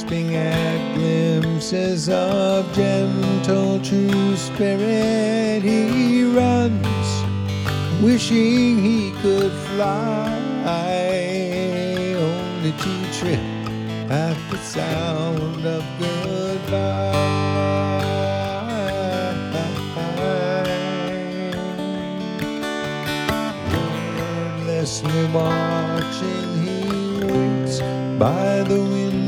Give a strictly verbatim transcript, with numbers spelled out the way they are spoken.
grasping at glimpses of gentle true spirit, he runs, wishing he could fly, only to trip at the sound of goodbye. Wordlessly watching, he waits by the window